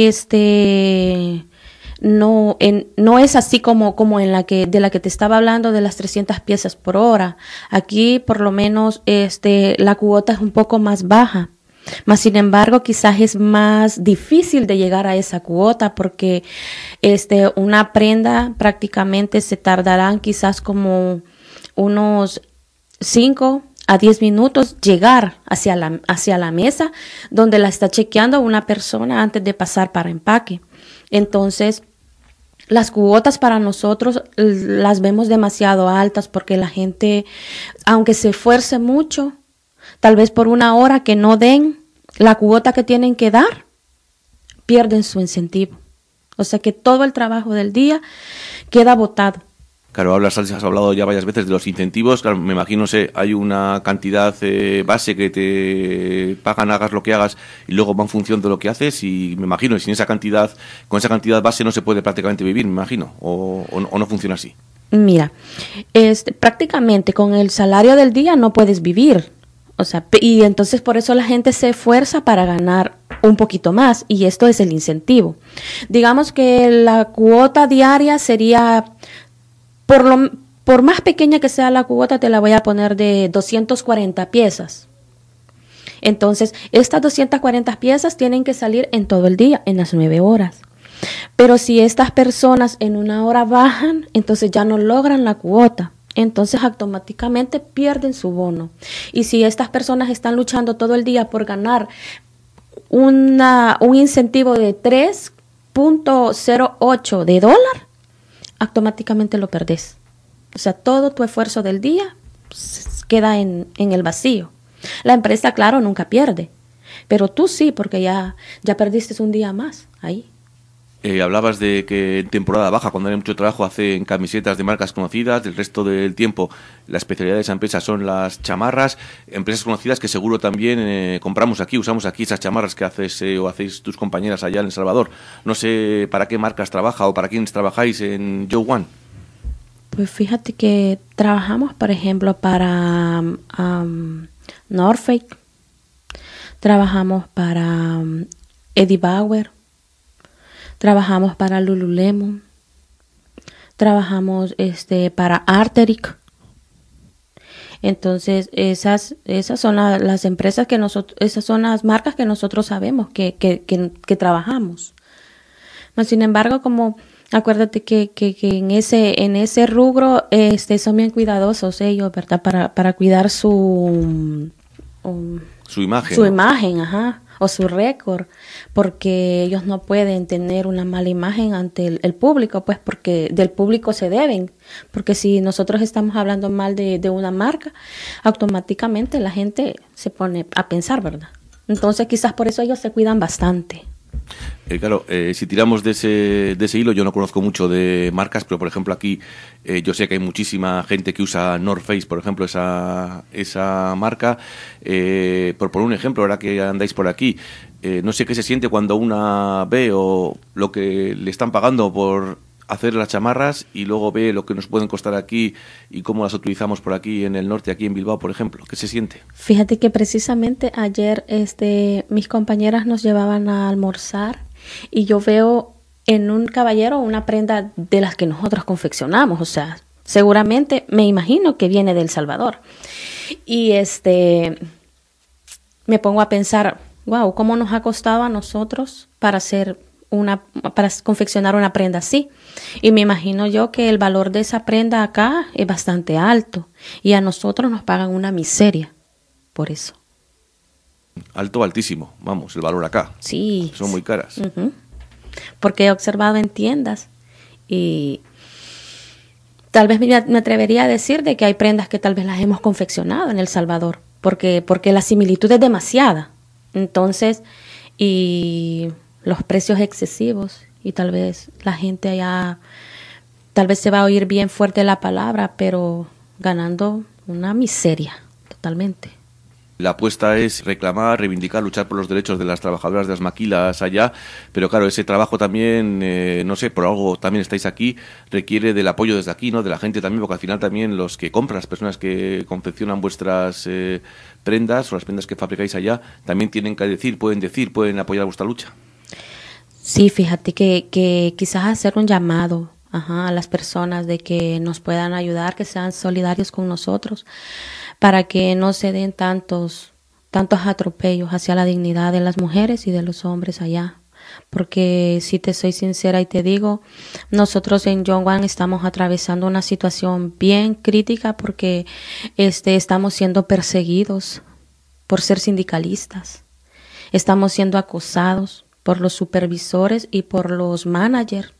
no es así como de la que te estaba hablando, de las 300 piezas por hora. Aquí por lo menos la cuota es un poco más baja. Mas sin embargo, quizás es más difícil de llegar a esa cuota, porque una prenda prácticamente se tardarán quizás como unos 5 a 10 minutos llegar hacia la mesa donde la está chequeando una persona antes de pasar para empaque. Entonces, las cuotas para nosotros las vemos demasiado altas porque la gente, aunque se esfuerce mucho, tal vez por una hora que no den la cuota que tienen que dar, pierden su incentivo. O sea que todo el trabajo del día queda botado. Claro, has hablado ya varias veces de los incentivos. Claro, me imagino, hay una cantidad base que te pagan, hagas lo que hagas, y luego va en función de lo que haces. Y me imagino, sin esa cantidad, con esa cantidad base no se puede prácticamente vivir, me imagino, o no funciona así. Mira, prácticamente con el salario del día no puedes vivir. O sea, y entonces por eso la gente se esfuerza para ganar un poquito más, y esto es el incentivo. Digamos que la cuota diaria sería, por más pequeña que sea la cuota, te la voy a poner de 240 piezas. Entonces, estas 240 piezas tienen que salir en todo el día, en las 9 horas. Pero si estas personas en una hora bajan, entonces ya no logran la cuota. Entonces automáticamente pierden su bono. Y si estas personas están luchando todo el día por ganar un incentivo de 3.08 de dólar, automáticamente lo perdés. O sea, todo tu esfuerzo del día queda en el vacío. La empresa, claro, nunca pierde, pero tú sí, porque ya perdiste un día más ahí. Hablabas de que en temporada baja, cuando hay mucho trabajo, hacen camisetas de marcas conocidas. Del resto del tiempo, la especialidad de esa empresa son las chamarras. Empresas conocidas que seguro también compramos aquí, usamos aquí esas chamarras que haces o hacéis tus compañeras allá en El Salvador. No sé para qué marcas trabaja o para quiénes trabajáis en Joe One. Pues fíjate que trabajamos, por ejemplo, para North Face, trabajamos para Eddie Bauer, trabajamos para Lululemon, trabajamos para Arc'teryx. Entonces, esas son las empresas que nosotros, esas son las marcas que nosotros sabemos que trabajamos. Mas, sin embargo, como acuérdate que en ese rubro son bien cuidadosos ellos, ¿verdad? Para cuidar su imagen. Su ¿no? imagen, ajá, o su récord, porque ellos no pueden tener una mala imagen ante el público, pues porque del público se deben, porque si nosotros estamos hablando mal de una marca, automáticamente la gente se pone a pensar, ¿verdad? Entonces quizás por eso ellos se cuidan bastante. Claro, si tiramos de ese hilo, yo no conozco mucho de marcas, pero por ejemplo aquí yo sé que hay muchísima gente que usa North Face, por ejemplo, esa marca. Por poner un ejemplo, ahora que andáis por aquí, no sé qué se siente cuando una ve o lo que le están pagando por hacer las chamarras y luego ve lo que nos pueden costar aquí y cómo las utilizamos por aquí en el norte, aquí en Bilbao, por ejemplo. ¿Qué se siente? Fíjate que precisamente ayer mis compañeras nos llevaban a almorzar y yo veo en un caballero una prenda de las que nosotros confeccionamos, o sea, seguramente me imagino que viene de El Salvador. Y me pongo a pensar, wow, ¿cómo nos ha costado a nosotros para confeccionar una prenda así? Y me imagino yo que el valor de esa prenda acá es bastante alto y a nosotros nos pagan una miseria por eso. Alto, altísimo, vamos, el valor acá. Sí. Son muy caras. Uh-huh. Porque he observado en tiendas y tal vez me atrevería a decir de que hay prendas que tal vez las hemos confeccionado en El Salvador, porque la similitud es demasiada. Entonces, y los precios excesivos, y tal vez la gente allá, tal vez se va a oír bien fuerte la palabra, pero ganando una miseria totalmente. La apuesta es reclamar, reivindicar, luchar por los derechos de las trabajadoras de las maquilas allá, pero claro, ese trabajo también, no sé, por algo también estáis aquí, requiere del apoyo desde aquí, ¿no? De la gente también, porque al final también los que compran, las personas que confeccionan vuestras prendas o las prendas que fabricáis allá, también tienen que pueden apoyar vuestra lucha. Sí, fíjate que quizás hacer un llamado a las personas de que nos puedan ayudar, que sean solidarios con nosotros, para que no se den tantos atropellos hacia la dignidad de las mujeres y de los hombres allá, porque si te soy sincera y te digo, nosotros en Yongan estamos atravesando una situación bien crítica porque estamos siendo perseguidos por ser sindicalistas. Estamos siendo acosados por los supervisores y por los managers.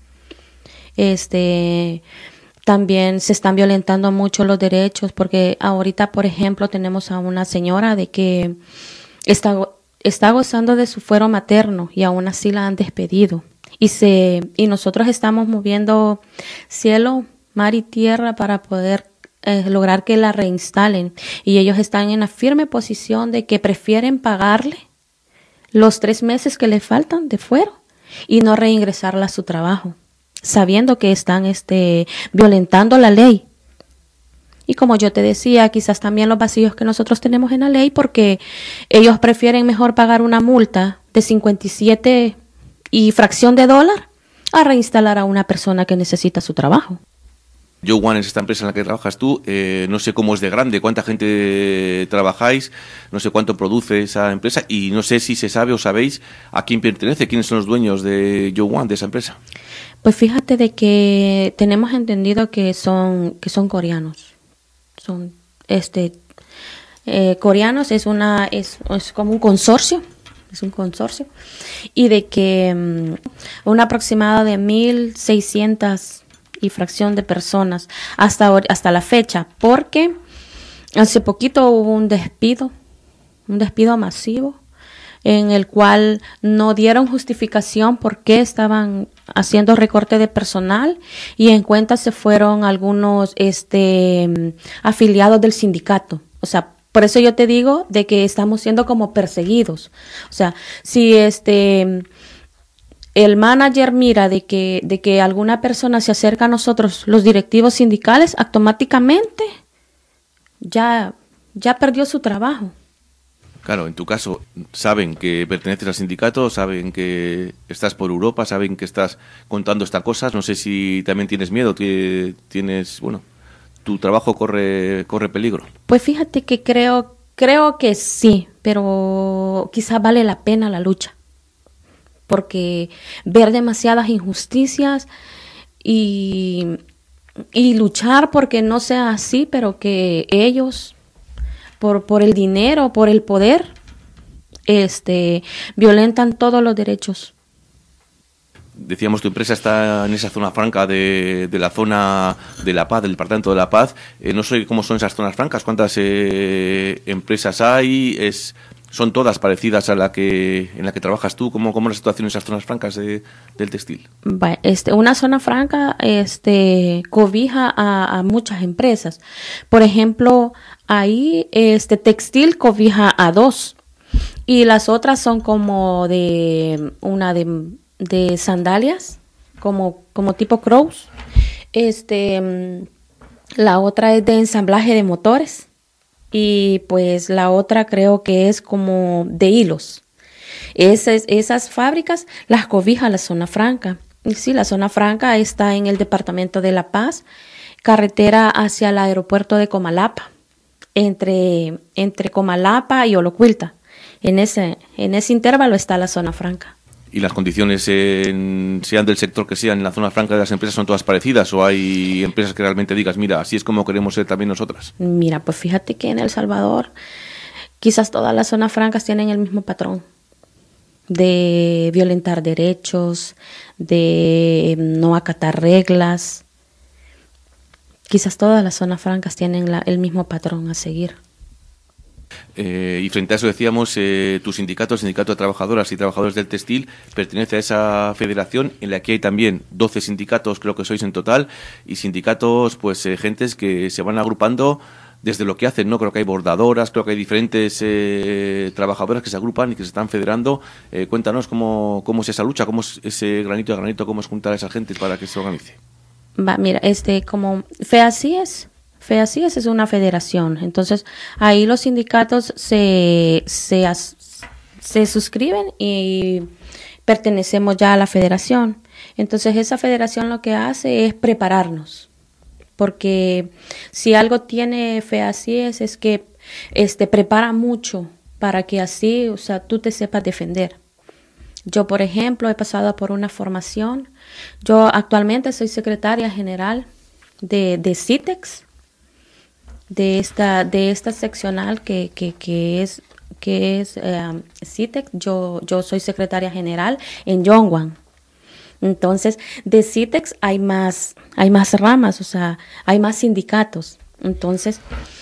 También se están violentando mucho los derechos porque ahorita, por ejemplo, tenemos a una señora de que está gozando de su fuero materno y aún así la han despedido. Y nosotros estamos moviendo cielo, mar y tierra para poder lograr que la reinstalen. Y ellos están en la firme posición de que prefieren pagarle los 3 meses que le faltan de fuero y no reingresarla a su trabajo, sabiendo que están violentando la ley. Y como yo te decía, quizás también los vacíos que nosotros tenemos en la ley, porque ellos prefieren mejor pagar una multa de 57 y fracción de dólar a reinstalar a una persona que necesita su trabajo. Yongan es esta empresa en la que trabajas tú, no sé cómo es de grande, cuánta gente trabajáis, no sé cuánto produce esa empresa y no sé si se sabe o sabéis a quién pertenece, quiénes son los dueños de Yongan, de esa empresa. Pues fíjate de que tenemos entendido que son coreanos. Son coreanos, es como un consorcio, y de que un aproximado de 1,600 y fracción de personas hasta la fecha, porque hace poquito hubo un despido masivo en el cual no dieron justificación por qué estaban haciendo recorte de personal y en cuenta se fueron algunos afiliados del sindicato. O sea, por eso yo te digo de que estamos siendo como perseguidos. O sea, si el manager mira de que alguna persona se acerca a nosotros, los directivos sindicales, automáticamente ya perdió su trabajo. Claro, en tu caso, saben que perteneces al sindicato, saben que estás por Europa, saben que estás contando estas cosas. No sé si también tienes miedo, tu trabajo corre peligro. Pues fíjate que creo que sí, pero quizás vale la pena la lucha. Porque ver demasiadas injusticias y luchar porque no sea así, pero que ellos por el dinero, por el poder, violentan todos los derechos. Decíamos, tu empresa está en esa zona franca de la zona de La Paz, del departamento de La Paz. No sé cómo son esas zonas francas, cuántas empresas hay, son todas parecidas a en la que trabajas tú. ¿Cómo es la situación en esas zonas francas del textil? Una zona franca cobija a muchas empresas. Por ejemplo, ahí textil cobija a 2 y las otras son como de sandalias, como tipo Crows. La otra es de ensamblaje de motores. Y pues la otra creo que es como de hilos. Esas fábricas las cobija la zona franca. Y sí, la zona franca está en el departamento de La Paz, carretera hacia el aeropuerto de Comalapa, entre Comalapa y Olocuilta. En ese intervalo está la zona franca. ¿Y las condiciones, sean del sector que sean, en la zona franca de las empresas, son todas parecidas? ¿O hay empresas que realmente digas, mira, así es como queremos ser también nosotras? Mira, pues fíjate que en El Salvador quizás todas las zonas francas tienen el mismo patrón de violentar derechos, de no acatar reglas. Quizás todas las zonas francas tienen el mismo patrón a seguir. Y frente a eso decíamos, tu sindicato, el Sindicato de Trabajadoras y Trabajadores del Textil, pertenece a esa federación en la que hay también 12 sindicatos, creo que sois en total, y sindicatos, pues gentes que se van agrupando desde lo que hacen, ¿no? Creo que hay bordadoras, creo que hay diferentes trabajadoras que se agrupan y que se están federando. Cuéntanos cómo es esa lucha, cómo es ese granito a granito, cómo es juntar a esa gente para que se organice. Mira, como FEACIES es una federación, entonces ahí los sindicatos se suscriben y pertenecemos ya a la federación. Entonces esa federación lo que hace es prepararnos, porque si algo tiene FEACIES es que prepara mucho para que así, o sea, tú te sepas defender. Yo, por ejemplo, he pasado por una formación. Yo actualmente soy secretaria general de CITEX, de esta seccional que es CITEX. Yo soy secretaria general en Yongwan. Entonces, de CITEX hay más ramas, o sea, hay más sindicatos. Entonces,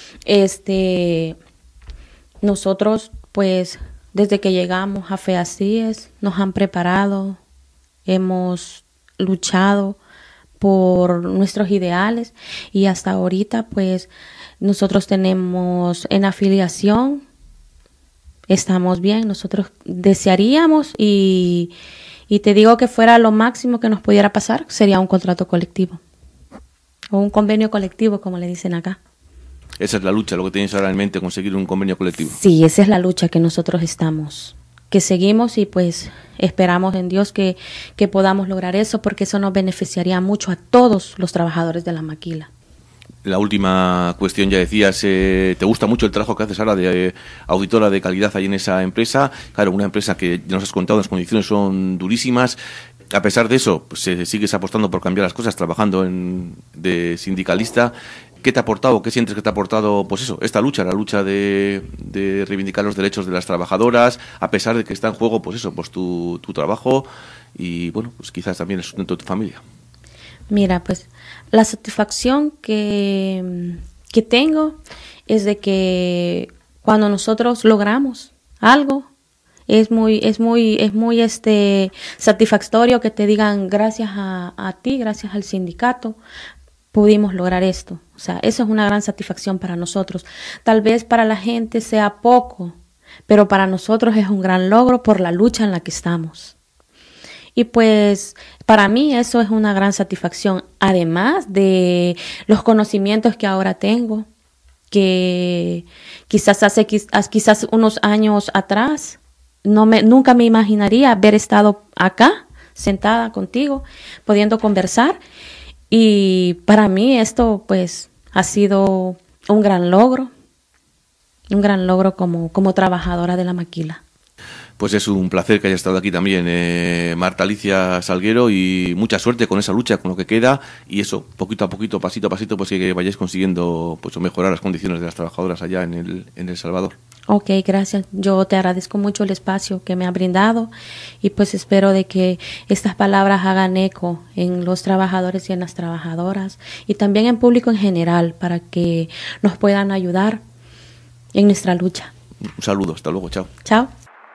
nosotros, pues, desde que llegamos a FEACIES, nos han preparado, hemos luchado por nuestros ideales y hasta ahorita, pues, nosotros tenemos en afiliación, estamos bien, nosotros desearíamos y te digo que fuera lo máximo que nos pudiera pasar, sería un contrato colectivo o un convenio colectivo, como le dicen acá. Esa es la lucha, lo que tienes ahora en mente, conseguir un convenio colectivo. Sí, esa es la lucha que nosotros que seguimos y pues esperamos en Dios que podamos lograr eso, porque eso nos beneficiaría mucho a todos los trabajadores de la maquila. La última cuestión, ya decías, te gusta mucho el trabajo que haces ahora de auditora de calidad ahí en esa empresa. Claro, una empresa que ya nos has contado, las condiciones son durísimas. A pesar de eso, pues sigues apostando por cambiar las cosas, trabajando de sindicalista. ¿Qué te ha aportado? ¿Qué sientes que te ha aportado, pues eso, esta lucha, la lucha de reivindicar los derechos de las trabajadoras, a pesar de que está en juego, pues eso, pues tu trabajo y, bueno, pues quizás también el sustento de tu familia? Mira, pues la satisfacción que tengo es de que cuando nosotros logramos algo, es muy satisfactorio que te digan gracias a ti, gracias al sindicato, pudimos lograr esto. O sea, eso es una gran satisfacción para nosotros. Tal vez para la gente sea poco, pero para nosotros es un gran logro por la lucha en la que estamos. Y pues para mí eso es una gran satisfacción, además de los conocimientos que ahora tengo, que quizás unos años atrás nunca me imaginaría haber estado acá, sentada contigo, pudiendo conversar. Y para mí esto pues ha sido un gran logro como trabajadora de la maquila. Pues es un placer que haya estado aquí también Marta Alicia Salguero, y mucha suerte con esa lucha, con lo que queda, y eso, poquito a poquito, pasito a pasito, pues que vayáis consiguiendo pues mejorar las condiciones de las trabajadoras allá en El Salvador. Ok, gracias. Yo te agradezco mucho el espacio que me ha brindado y pues espero de que estas palabras hagan eco en los trabajadores y en las trabajadoras y también en público en general para que nos puedan ayudar en nuestra lucha. Un saludo, hasta luego, chao. Chao.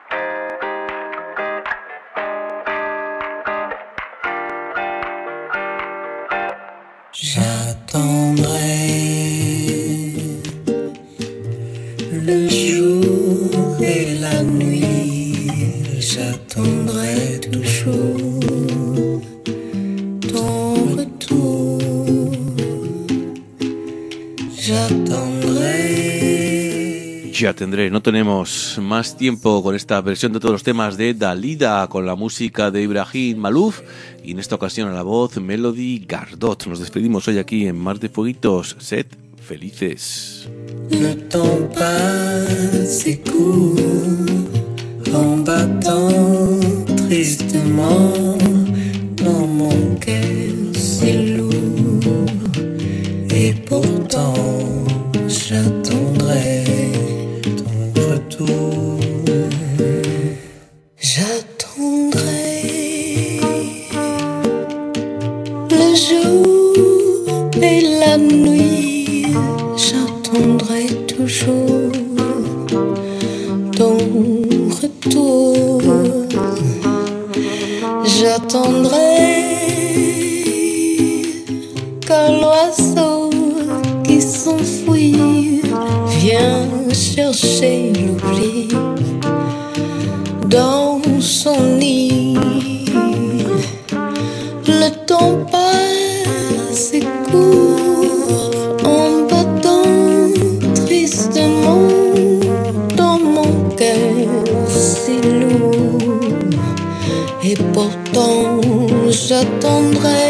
J'attendrai le jour et la nuit, j'attendrai toujours ton retour. Ya tendré. No tenemos más tiempo con esta versión de todos los temas de Dalida, con la música de Ibrahim Malouf y en esta ocasión a la voz Melody Gardot. Nos despedimos hoy aquí en Mar de Fueguitos. Sed felices. Le temps passe et court en battant tristement dans mon cœur si lourd et pourtant j'attendrai ton retour. J'attendrai le jour et la nuit, j'attendrai toujours ton retour. J'attendrai quand l'oiseau qui s'enfuit vient chercher l'oubli dans son nid. Le temps passe et court en battant tristement dans mon cœur si lourd. Et pourtant j'attendrai